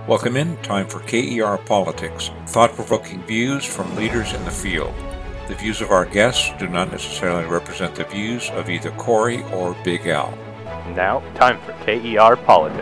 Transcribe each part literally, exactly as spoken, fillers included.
Welcome in. Time for K E R Politics, thought-provoking views from leaders in the field. The views of our guests do not necessarily represent the views of either Corey or Big Al. Now, time for K E R Politics.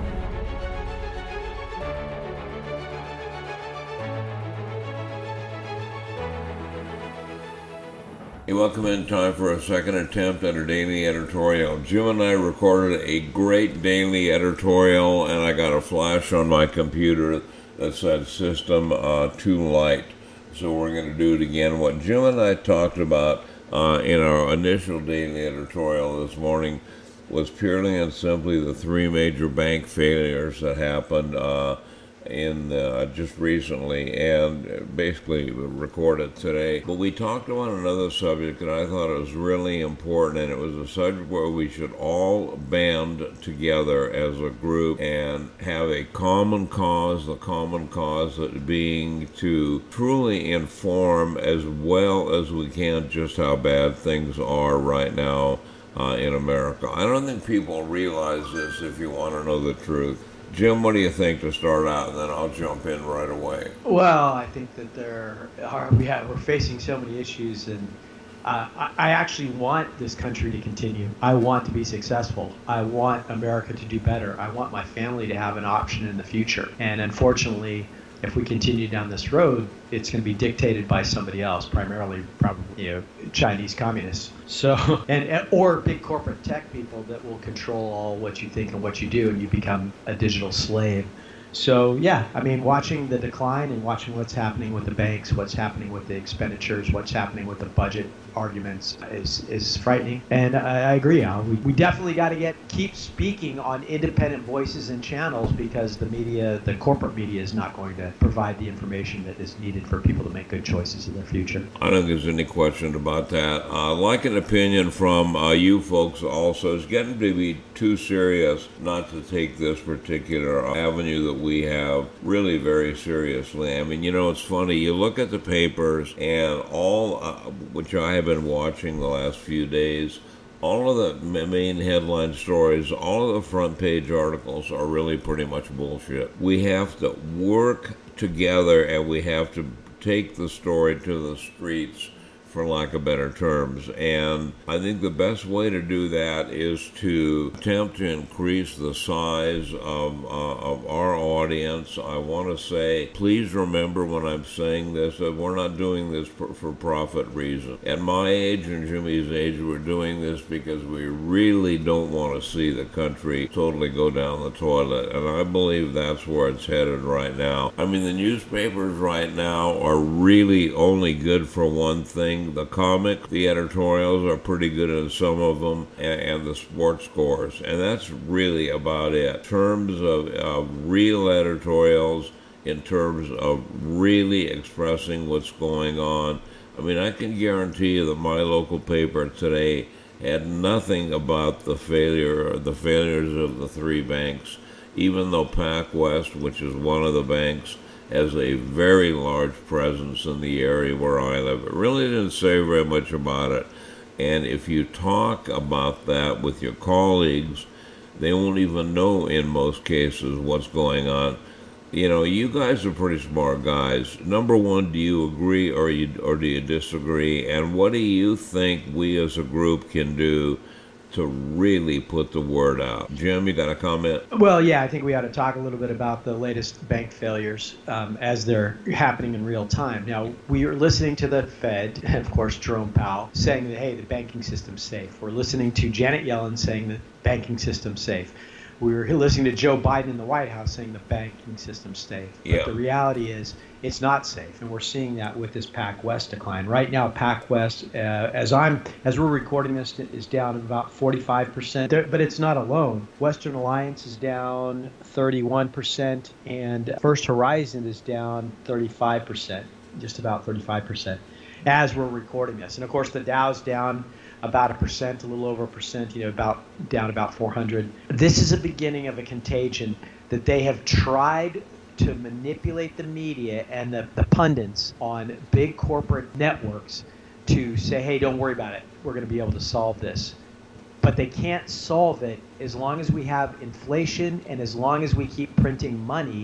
Hey, welcome in. Time for a second attempt at a daily editorial. Jim and I recorded a great daily editorial, and I got a flash on my computer that said system uh, too light. So we're going to do it again. What Jim and I talked about uh, in our initial daily editorial this morning was purely and simply the three major bank failures that happened uh, in uh, just recently, and basically recorded today. But we talked about another subject that I thought was really important, and it was a subject where we should all band together as a group and have a common cause, the common cause being to truly inform as well as we can just how bad things are right now uh, in America. I don't think people realize this, if you want to know the truth. Jim, what do you think to start out, and then I'll jump in right away? Well, I think that there are, we have, we're facing so many issues, and uh, I, I actually want this country to continue. I want to be successful. I want America to do better. I want my family to have an option in the future. And unfortunately, if we continue down this road, it's going to be dictated by somebody else, primarily probably, you know, Chinese communists. So, and or big corporate tech people that will control all what you think and what you do, and you become a digital slave. So, yeah, I mean, watching the decline and watching what's happening with the banks, what's happening with the expenditures, what's happening with the budget arguments is is frightening. And I, I agree, Al. We, we definitely got to get keep speaking on independent voices and channels, because the media, the corporate media, is not going to provide the information that is needed for people to make good choices in their future. I don't think there's any question about that. Uh, like an opinion from uh, you folks also. It's getting to be too serious not to take this particular avenue that we have really very seriously. I mean, you know, it's funny. You look at the papers and all, uh, which I have been watching the last few days, all of the main headline stories, all of the front page articles are really pretty much bullshit. We have to work together, and we have to take the story to the streets, for lack of better terms. And I think the best way to do that is to attempt to increase the size of, uh, of our audience. I want to say, please remember when I'm saying this, that we're not doing this for, for profit reasons. At my age and Jimmy's age, we're doing this because we really don't want to see the country totally go down the toilet. And I believe that's where it's headed right now. I mean, the newspapers right now are really only good for one thing. The comic, the editorials are pretty good in some of them, and, and the sports scores. And that's really about it. In terms of uh, real editorials, in terms of really expressing what's going on, I mean, I can guarantee you that my local paper today had nothing about the failure, the failures of the three banks, even though PacWest, which is one of the banks, has a very large presence in the area where I live. It really didn't say very much about it. And if you talk about that with your colleagues, they won't even know in most cases what's going on. You know, you guys are pretty smart guys. Number one, do you agree or you or do you disagree? And what do you think we as a group can do to really put the word out? Jim, you got a comment? Well, yeah, I think we ought to talk a little bit about the latest bank failures um, as they're happening in real time. Now, we are listening to the Fed, and of course, Jerome Powell, saying that, hey, the banking system's safe. We're listening to Janet Yellen saying that banking system's safe. We were listening to Joe Biden in the White House saying the banking system's safe. But yeah. The reality is it's not safe, and we're seeing that with this PacWest decline. Right now, PacWest, uh, as I'm as we're recording this, is down about forty-five percent. There, but it's not alone. Western Alliance is down thirty-one percent, and First Horizon is down thirty-five percent, just about thirty-five percent, as we're recording this. And of course, the Dow's down about a percent, a little over a percent, you know, about down about four hundred. This is a beginning of a contagion that they have tried to manipulate the media and the, the pundits on big corporate networks to say, hey, don't worry about it. We're going to be able to solve this. But they can't solve it as long as we have inflation and as long as we keep printing money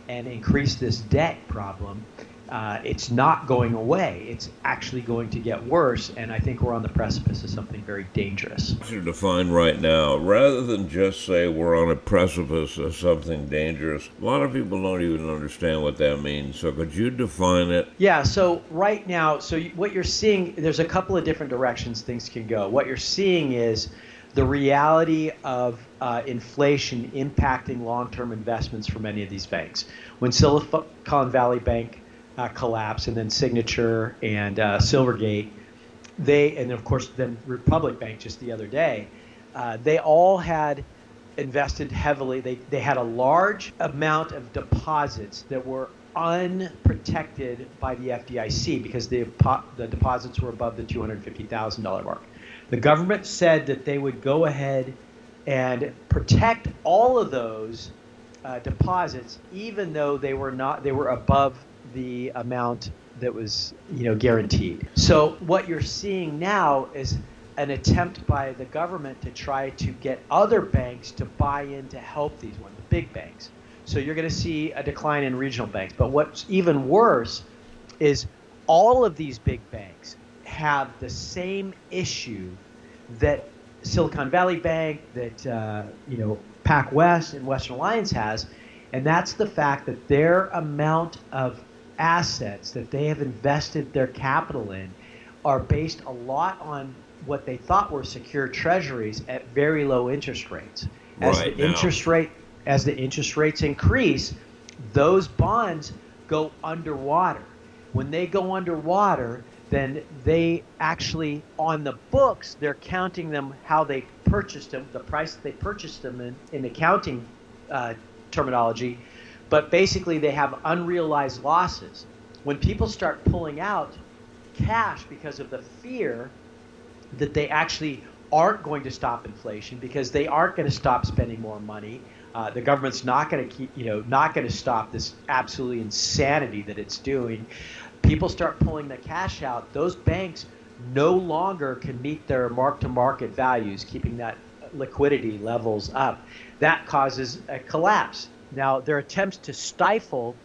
and increase this debt problem, uh, it's not going away. It's actually going to get worse, and I think we're on the precipice of something very dangerous. To define right now, rather than just say we're on a precipice of something dangerous, a lot of people don't even understand what that means. So could you define it? Yeah, so right now, so what you're seeing, there's a couple of different directions things can go. What you're seeing is the reality of uh, inflation impacting long-term investments for many of these banks. When Silicon Valley Bank uh, collapsed, and then Signature and uh, Silvergate, they, and of course then Republic Bank just the other day, uh, they all had invested heavily. They, they had a large amount of deposits that were unprotected by the F D I C because the, the deposits were above the two hundred fifty thousand dollars mark. The government said that they would go ahead and protect all of those uh, deposits, even though they were not, they were above the amount that was, you know, guaranteed. So what you're seeing now is an attempt by the government to try to get other banks to buy in to help these ones, the big banks. So you're going to see a decline in regional banks. But what's even worse is all of these big banks have the same issue that Silicon Valley Bank, that uh, you know, PacWest and Western Alliance has, and that's the fact that their amount of assets that they have invested their capital in are based a lot on what they thought were secure treasuries at very low interest rates. As Right the now. interest rate, as the interest rates increase, those bonds go underwater. When they go underwater, then they actually, on the books, they're counting them how they purchased them, the price that they purchased them in, in accounting uh, terminology, but basically they have unrealized losses. When people start pulling out cash because of the fear that they actually aren't going to stop inflation, because they aren't going to stop spending more money, uh, the government's not going to keep, you know, not going to stop this absolutely insanity that it's doing. People start pulling the cash out, those banks no longer can meet their mark-to-market values, keeping that liquidity levels up. That causes a collapse. Now, their attempts to stifle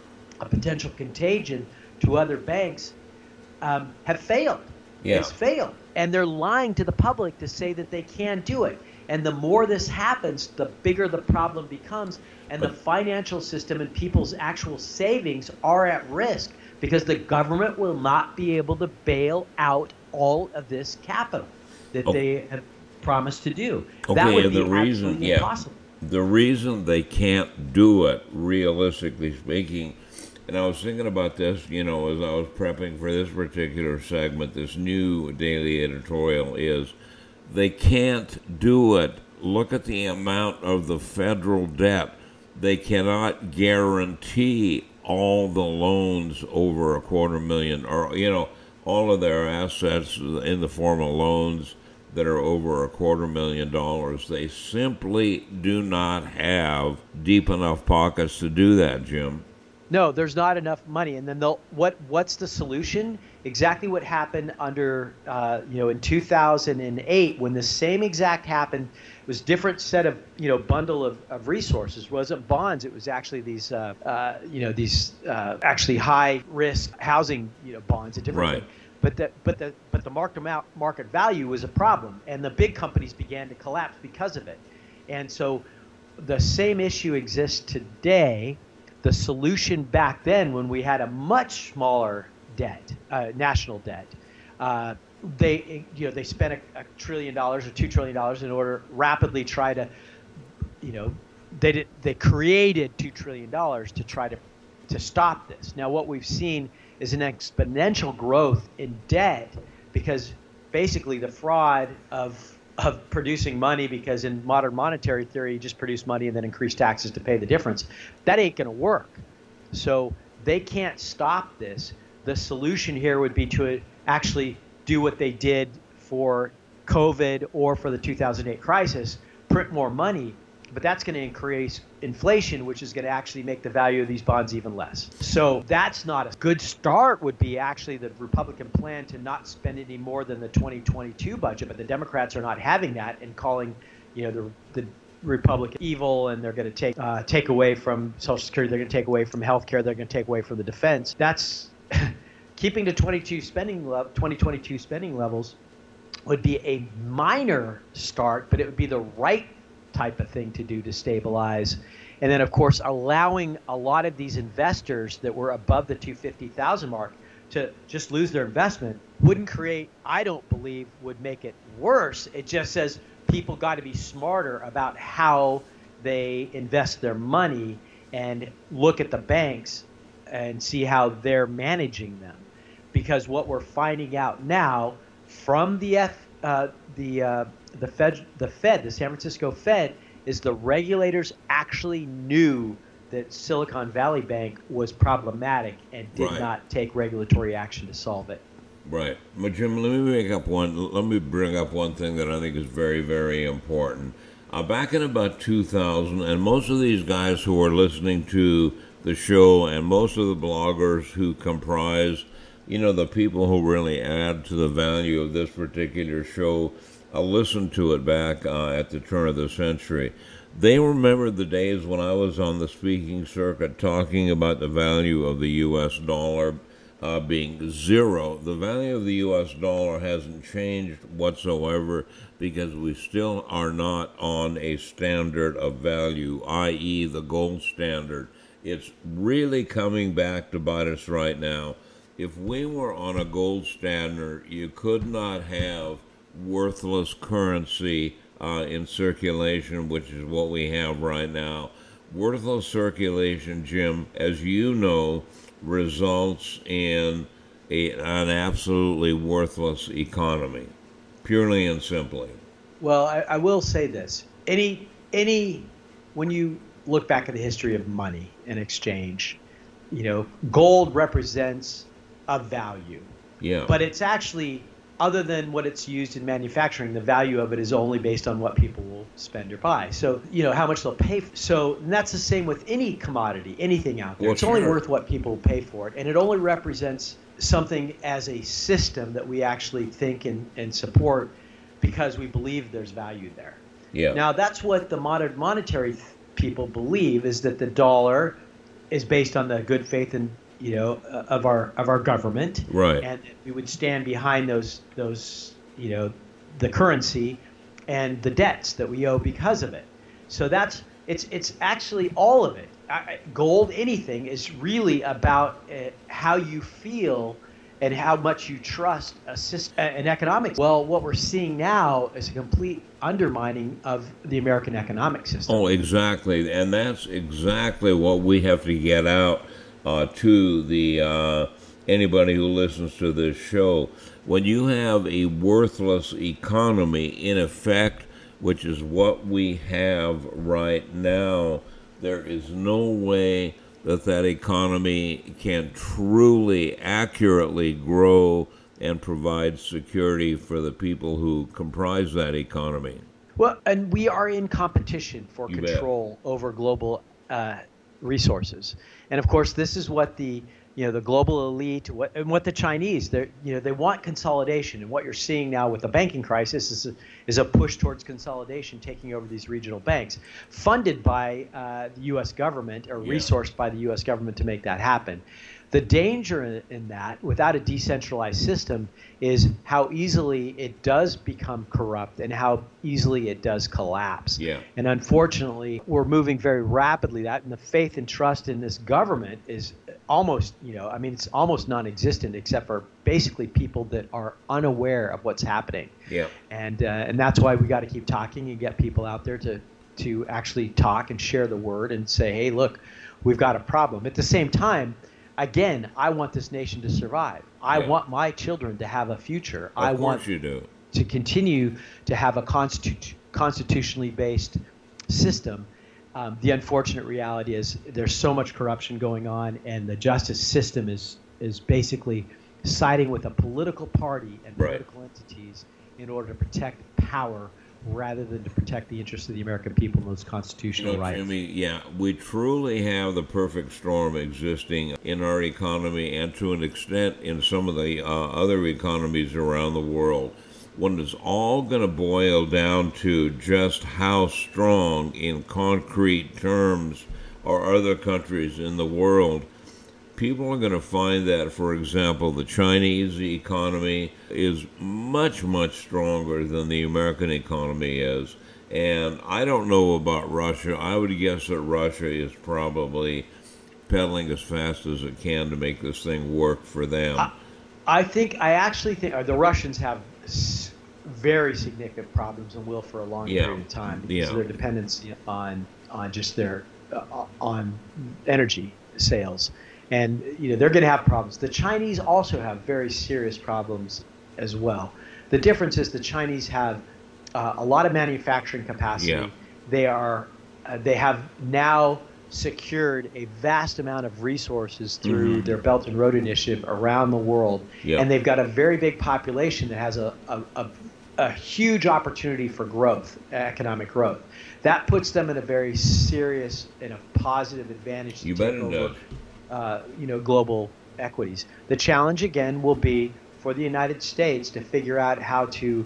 a potential contagion to other banks um, have failed. Yeah. It's failed. And they're lying to the public to say that they can do it. And the more this happens, the bigger the problem becomes. And But- the financial system and people's actual savings are at risk, because the government will not be able to bail out all of this capital that Oh. they have promised to do. Okay, that would and be the reason, absolutely yeah, impossible. the reason they can't do it, realistically speaking, and I was thinking about this, you know, as I was prepping for this particular segment, this new daily editorial, is they can't do it. Look at the amount of the federal debt. They cannot guarantee all the loans over a quarter million, or, you know, all of their assets in the form of loans that are over a quarter million dollars. They simply do not have deep enough pockets to do that, Jim. No, there's not enough money. And then they'll, what what's the solution? Exactly what happened under, uh, you know, in two thousand eight, when the same exact happened. It was different set of, you know, bundle of, of resources. It wasn't bonds. It was actually these, uh, uh, you know, these uh, actually high risk housing, you know, bonds, a different Right. thing. But the but the but the market market value was a problem, and the big companies began to collapse because of it. And so the same issue exists today. The solution back then, when we had a much smaller debt, uh, national debt, uh, they you know they spent a, a trillion dollars or two trillion dollars in order to rapidly try to, you know, they did they created two trillion dollars to try to to stop this. Now what we've seen is an exponential growth in debt, because basically the fraud of of producing money, because in modern monetary theory you just produce money and then increase taxes to pay the difference. That ain't going to work. So they can't stop this. The solution here would be to actually do what they did for COVID or for the two thousand eight crisis, print more money, but that's going to increase inflation, which is going to actually make the value of these bonds even less. So that's not a good start. Would be actually the Republican plan to not spend any more than the twenty twenty-two budget, but the Democrats are not having that and calling, you know, the the Republican evil, and they're going to take uh, take away from Social Security, they're going to take away from health care, they're going to take away from the defense. That's keeping to twenty-two spending le- twenty twenty-two spending levels would be a minor start, but it would be the right type of thing to do to stabilize. And then, of course, allowing a lot of these investors that were above the two hundred fifty thousand mark to just lose their investment wouldn't create, I don't believe, would make it worse. It just says people got to be smarter about how they invest their money and look at the banks and see how they're managing them. Because what we're finding out now from the F, uh, the uh, the Fed, the Fed, the San Francisco Fed, is the regulators actually knew that Silicon Valley Bank was problematic and did Right. not take regulatory action to solve it. Right. But Jim, let me make up one. Let me bring up one thing that I think is very, very important. Uh, back in about two thousand, and most of these guys who are listening to the show, and most of the bloggers who comprise, you know, the people who really add to the value of this particular show, uh, listened to it back uh, at the turn of the century. They remember the days when I was on the speaking circuit talking about the value of the U S dollar uh, being zero. The value of the U S dollar hasn't changed whatsoever because we still are not on a standard of value, that is the gold standard. It's really coming back to bite us right now. If we were on a gold standard, you could not have worthless currency uh, in circulation, which is what we have right now. Worthless circulation, Jim, as you know, results in a, an absolutely worthless economy, purely and simply. Well, I, I will say this. Any, any, when you look back at the history of money and exchange, you know, gold represents a value. Yeah. But it's actually, other than what it's used in manufacturing, the value of it is only based on what people will spend or buy. So, you know, how much they'll pay. For, so and that's the same with any commodity, anything out there. Well, it's sure. only worth what people pay for it. And it only represents something as a system that we actually think and, and support because we believe there's value there. Yeah. Now, that's what the modern monetary th- people believe, is that the dollar is based on the good faith and you know, uh, of our of our government, Right. and we would stand behind those those you know, the currency and the debts that we owe because of it. So that's it's it's actually all of it. I, gold, anything, is really about uh, how you feel and how much you trust a system, an economic. Well, what we're seeing now is a complete undermining of the American economic system. Oh, exactly, and that's exactly what we have to get out Uh, to the uh, anybody who listens to this show. When you have a worthless economy in effect, which is what we have right now, there is no way that that economy can truly, accurately grow and provide security for the people who comprise that economy. Well, and we are in competition for You control over global uh, resources, and of course, this is what the you know the global elite, what and what the Chinese, they you know they want consolidation, and what you're seeing now with the banking crisis is a, is a push towards consolidation, taking over these regional banks, funded by uh, the U S government or Yeah. resourced by the U S government to make that happen. The danger in, in that, without a decentralized system, is how easily it does become corrupt and how easily it does collapse. Yeah. And unfortunately, we're moving very rapidly. That and the faith and trust in this government is almost, you know, I mean, it's almost non-existent, except for basically people that are unaware of what's happening. Yeah. And uh, and that's why we got to keep talking and get people out there to to actually talk and share the word and say, hey, look, we've got a problem. At the same time, again, I want this nation to survive. I Yeah. want my children to have a future. Of I course want you do. to continue to have a constitu- constitutionally based system. Um, the unfortunate reality is there's so much corruption going on, and the justice system is is basically siding with a political party and Right. political entities in order to protect power rather than to protect the interests of the American people and those constitutional You know, rights. Jimmy, yeah, we truly have the perfect storm existing in our economy and to an extent in some of the uh, other economies around the world. when it's all going to boil down to just how strong in concrete terms are other countries in the world, people are going to find that, for example, the Chinese economy is much, much stronger than the American economy is. And I don't know about Russia. I would guess that Russia is probably pedaling as fast as it can to make this thing work for them. I, I think, I actually think uh, the Russians have s- very significant problems and will for a long Yeah. period of time because Yeah. of their dependency on, on just their, uh, on energy sales. And, you know, they're going to have problems. The Chinese also have very serious problems as well. The difference is the Chinese have uh, a lot of manufacturing capacity. Yeah. They are, uh, they have now secured a vast amount of resources through Mm-hmm. their Belt and Road Initiative around the world. Yeah. And they've got a very big population that has a, a, a, a huge opportunity for growth, economic growth. That puts them in a very serious and a positive advantage to You take bet it over, does. uh, you know, global equities. The challenge again will be for the United States to figure out how to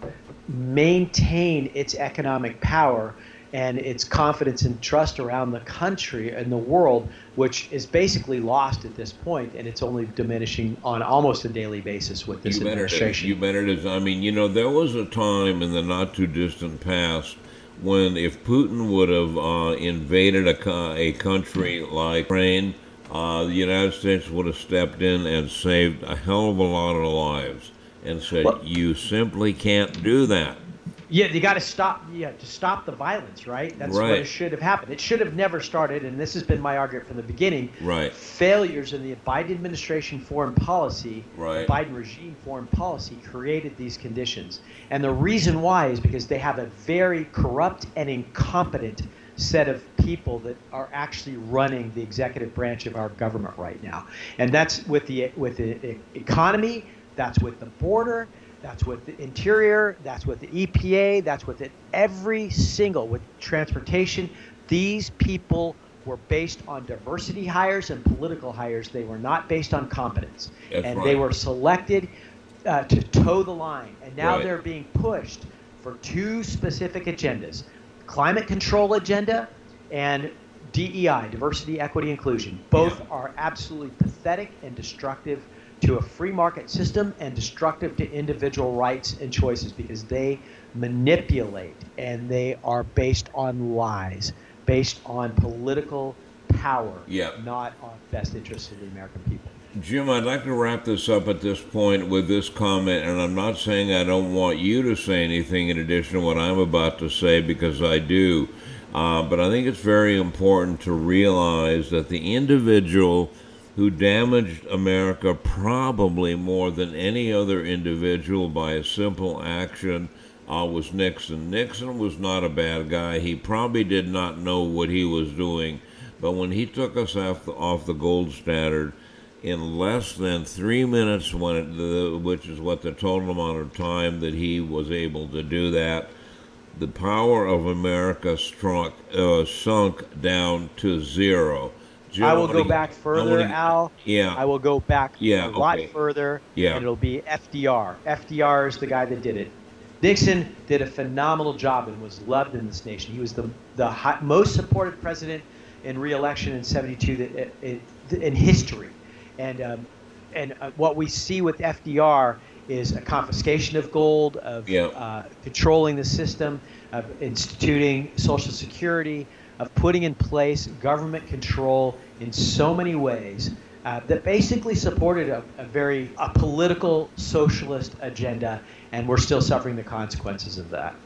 maintain its economic power and its confidence and trust around the country and the world, which is basically lost at this point, and it's only diminishing on almost a daily basis with this You bet it is. administration. You bet it is. I mean, you know, there was a time in the not too distant past when if Putin would have uh, invaded a, co- a country like Ukraine, uh, the United States would have stepped in and saved a hell of a lot of lives and said, Well- you simply can't do that. Yeah, you got to stop. Yeah, to stop the violence, right? That's Right. what it should have happened. It should have never started, and this has been my argument from the beginning. Right. Failures in the Biden administration foreign policy, Right. the Biden regime foreign policy, created these conditions, and the reason why is because they have a very corrupt and incompetent set of people that are actually running the executive branch of our government right now, and that's with the with the e- economy. That's with the border. That's with the interior. That's with the E P A. That's with it. Every single with transportation. These people were based on diversity hires and political hires. They were not based on competence, That's and right. they were selected uh, to toe the line. And now Right. they're being pushed for two specific agendas: climate control agenda and D E I, diversity, equity, inclusion. Both Yeah. are absolutely pathetic and destructive to a free market system and destructive to individual rights and choices because they manipulate and they are based on lies, based on political power, Yeah. not on best interests of the American people. Jim, I'd like to wrap this up at this point with this comment, and I'm not saying I don't want you to say anything in addition to what I'm about to say, because I do. Uh, but I think it's very important to realize that the individual who damaged America probably more than any other individual by a simple action uh, was Nixon. Nixon was not a bad guy. He probably did not know what he was doing. But when he took us off the, off the gold standard, in less than three minutes, when it, the, which is what the total amount of time that he was able to do that, the power of America struck, uh, sunk down to zero. Jim, I will wanna- go back I further, wanna- Al. Yeah. I will go back Yeah, a lot okay. further, Yeah. and it'll be F D R. F D R is the guy that did it. Nixon did a phenomenal job and was loved in this nation. He was the the high, most supported president in re-election in seventy-two that, in, in history. And um, and uh, what we see with F D R is a confiscation of gold, of Yeah. uh, controlling the system, of instituting Social Security, of putting in place government control in so many ways uh, that basically supported a, a very a political socialist agenda, and we're still suffering the consequences of that.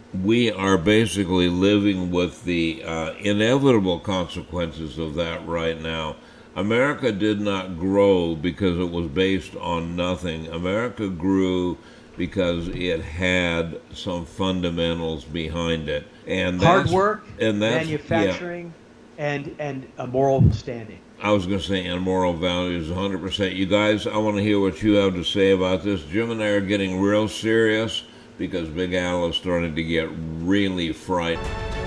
We are basically living with the uh, inevitable consequences of that right now. America did not grow because it was based on nothing. America grew because it had some fundamentals behind it, and Hard that's, work, and that's, manufacturing, and and a moral standing. Yeah, I was going to say, and moral values, one hundred percent. You guys, I want to hear what you have to say about this. Jim and I are getting real serious because Big Al is starting to get really frightened.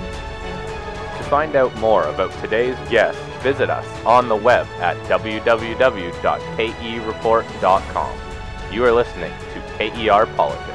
To find out more about today's guest, visit us on the web at w w w dot k e report dot com. You are listening to K E R Politics.